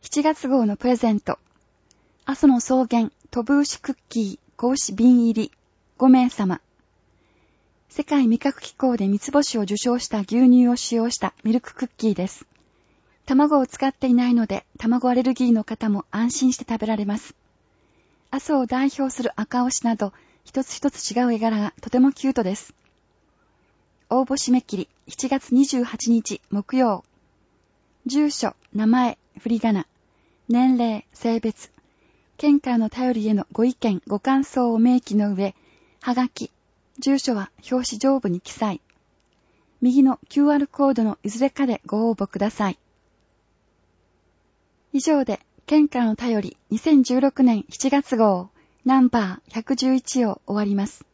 7月号のプレゼント。阿蘇の草原飛ぶ牛クッキー格子瓶入り5名様。世界味覚機構で三つ星を受賞した牛乳を使用したミルククッキーです。卵を使っていないので、卵アレルギーの方も安心して食べられます。阿蘇を代表する赤牛など、一つ一つ違う絵柄がとてもキュートです。応募締め切り7月28日木曜。住所、名前、振り仮名、年齢、性別、県からの頼りへのご意見、ご感想を明記の上、はがき、住所は表紙上部に記載。右の QR コードのいずれかでご応募ください。以上で、県からの頼り2016年7月号ナンバー111を終わります。